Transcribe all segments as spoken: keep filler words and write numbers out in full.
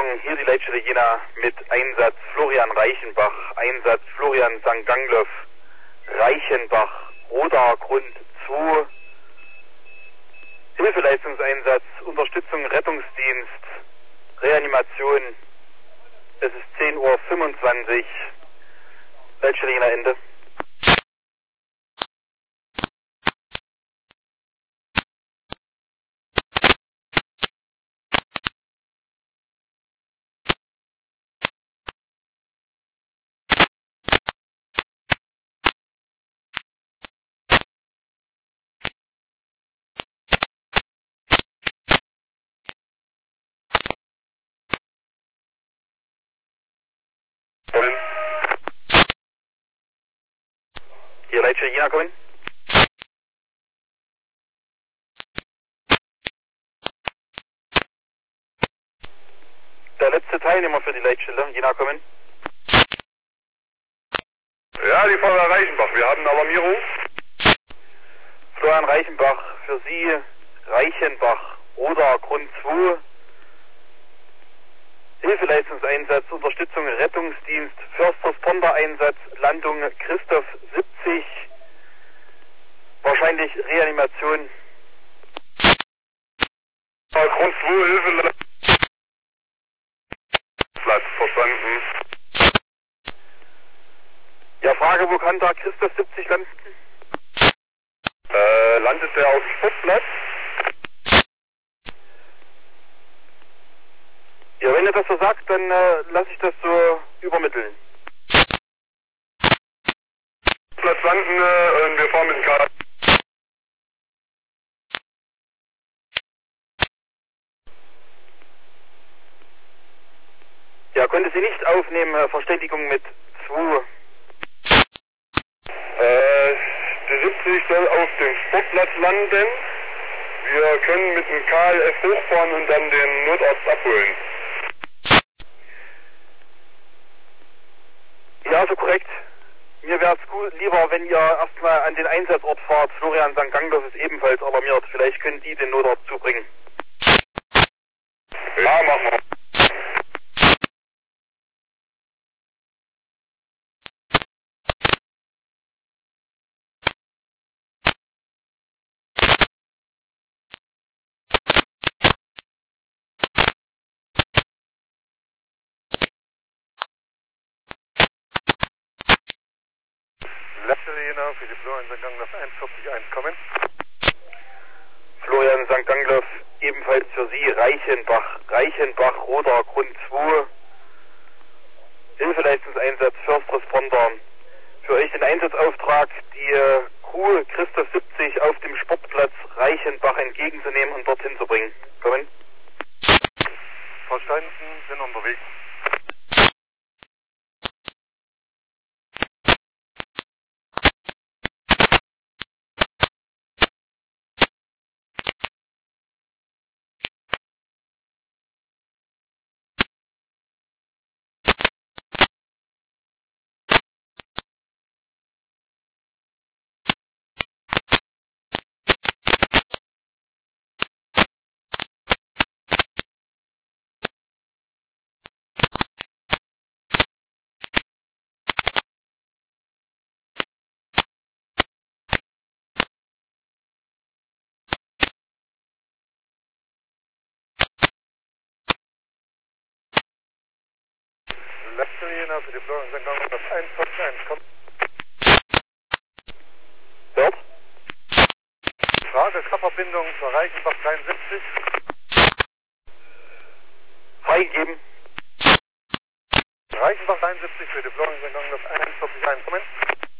Morgen, hier die Leitstelle Jena mit Einsatz Florian Reichenbach, Einsatz Florian Sankt Gangloff, Reichenbach, Roda Grund zwei, Hilfeleistungseinsatz, Unterstützung Rettungsdienst, Reanimation, es ist zehn Uhr fünfundzwanzig, Leitstelle Jena Ende. Hier Leitstelle Jena kommen. Der letzte Teilnehmer für die Leitstelle Jena kommen. Ja, die Feuerwehr Reichenbach, wir haben eine Alarmierung. Florian Reichenbach, für Sie Reichenbach, Roda Grund zwei, Hilfeleistungseinsatz, Unterstützung Rettungsdienst, First Responder Einsatz, Landung Christoph siebzig, wahrscheinlich Reanimation. Grund zwei, Hilfe, Platz, verstanden. Ja, Frage, wo kann da Christoph siebzig landen? Äh, landet der auf dem Sportplatz? Ja, wenn ihr das so sagt, dann äh, lasse ich das so übermitteln. Platz landen äh, und wir fahren mit dem K. Ja, konnte sie nicht aufnehmen, äh, Verständigung mit zwei. Äh, der siebzig soll auf dem Sportplatz landen. Wir können mit dem K L F hochfahren und dann den Notarzt abholen. Ja, so korrekt. Mir wäre es gut, lieber, wenn ihr erstmal an den Einsatzort fahrt. Florian Sankt Gangloff ist ebenfalls alarmiert. Vielleicht können die den Notarzt zubringen. Ja, machen wir. Letzte Jena für die Florian Sankt Gangloff eins vierzig eins kommen. Florian Sankt Gangloff, ebenfalls für Sie Reichenbach, Reichenbach, Roda Grund zwei, Hilfeleistungseinsatz, First Responder. Für euch den Einsatzauftrag, die äh, Crew Christoph siebzig auf dem Sportplatz Reichenbach entgegenzunehmen und dorthin zu bringen. Kommen. Verstanden, sind unterwegs. Letzte Jena für die Florian Sankt Gangloff eins vierzig eins kommen. Hört? Frage, Körperbindung zur Reichenbach dreiundsiebzig. Freigegeben. Reichenbach dreiundsiebzig für die Florian Sankt Gangloff eins vierzig eins kommen.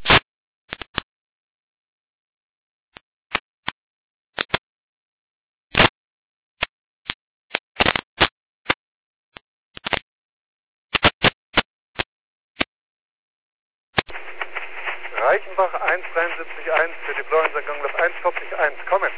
Reichenbach eins dreiundsiebzig eins für die Florian Sankt Gangloff eins vierzig eins kommen.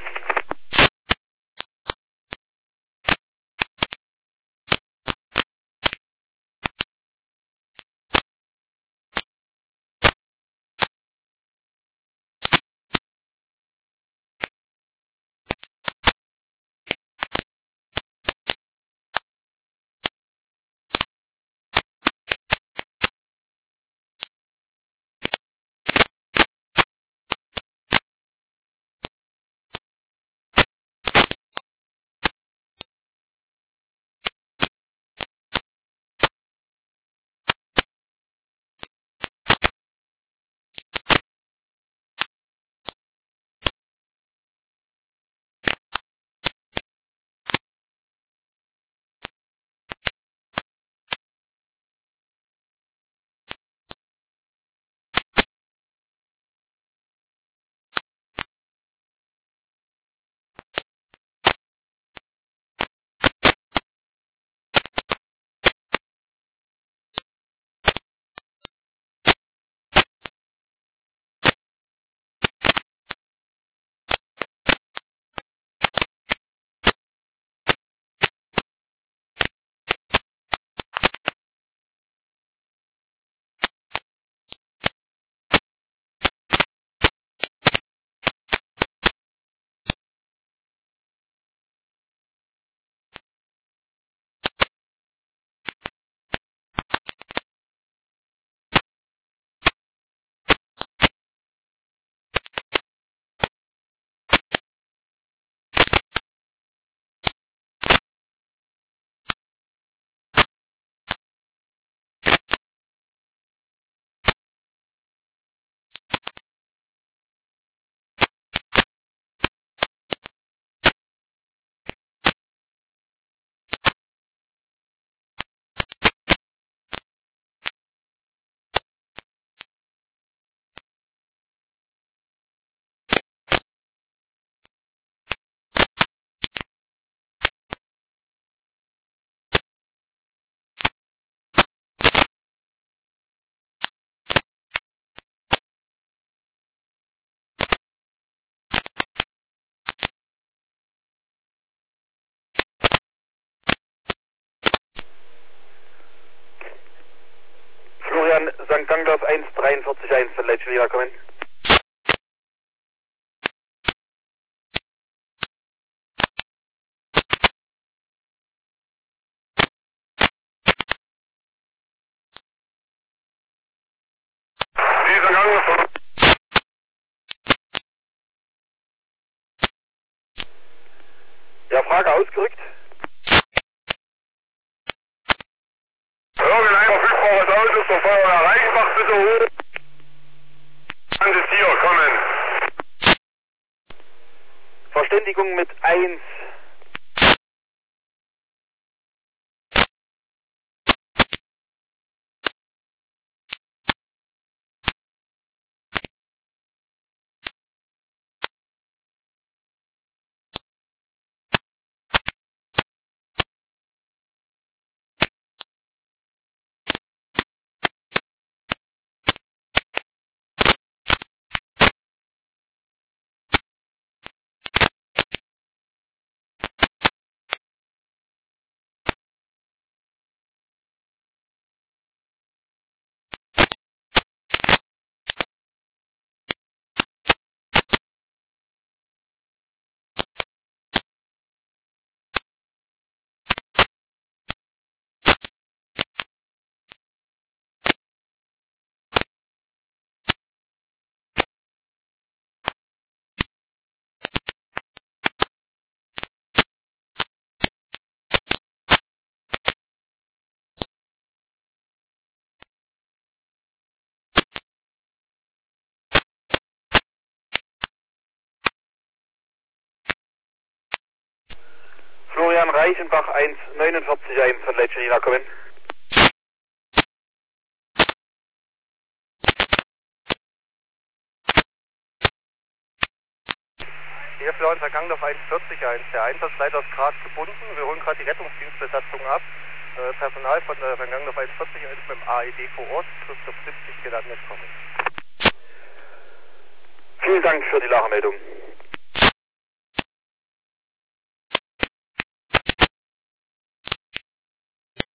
Florian, Sankt Gangdorf eins dreiundvierzig eins, der Leitstelle kommen. Dieser Gang von... Ja, Frage ausgerückt. Irgendein verfügbares Auto zur Feuerwehr Reichenbach bitte hoch. An das Tier kommen. Verständigung mit eins. Florian Reichenbach eins neunundvierzig eins von Leitstelle kommen. Hier Florian Sankt Gangdorf eins vierzig eins. Der Einsatzleiter ist gerade gebunden. Wir holen gerade die Rettungsdienstbesatzung ab. Äh, Personal von der Sankt Gangdorf eins vierzig eins mit dem A E D vor Ort. Christoph siebzig gelandet kommen. Vielen Dank für die Lagemeldung.